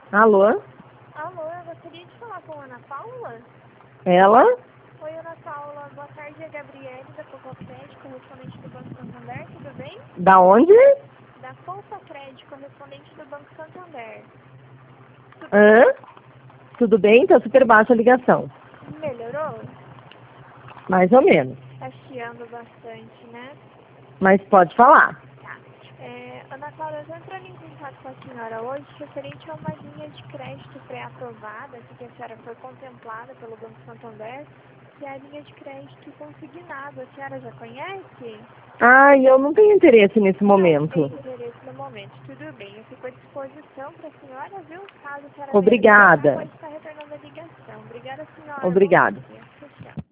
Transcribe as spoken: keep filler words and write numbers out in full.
Alô? Alô, eu gostaria de falar com a Ana Paula. Ela? Oi, Ana Paula. Boa tarde, é a Gabriele da Poupa Crédito, correspondente do Banco Santander. Tudo bem? Da onde? Da Poupa Crédito, correspondente do Banco Santander. Tudo Hã? bem? Tudo bem? Tá super baixa a ligação. Melhorou? Mais ou menos. Tá chiando bastante, né? Mas pode falar. Tá. É, Ana Paula, eu estou entrando em contato com a senhora hoje referente a uma linha de crédito pré-aprovada, que a senhora foi contemplada pelo Banco Santander, que é a linha de crédito consignado. A senhora já conhece? Ai, eu não tenho interesse nesse Não tem momento. interesse no momento. Tudo bem, eu fico à disposição para a senhora, viu? Caso a senhora venha precisar, Obrigada. pode estar retornando a ligação. Obrigada, senhora. Bom Obrigada. dia. Tchau, tchau.